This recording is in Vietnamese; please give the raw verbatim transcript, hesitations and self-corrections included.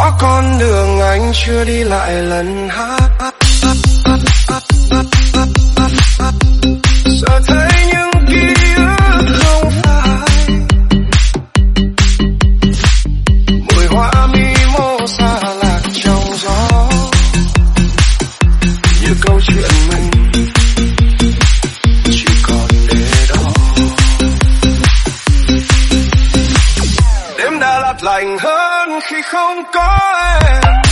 có con đường anh chưa đi lại lần hát. Giờ thấy những ký ức không phải mùi hoa mi mô xa lạc trong gió, như câu chuyện mình chỉ còn để đó. Đêm Đà Lạt lạnh hơn khi không có em.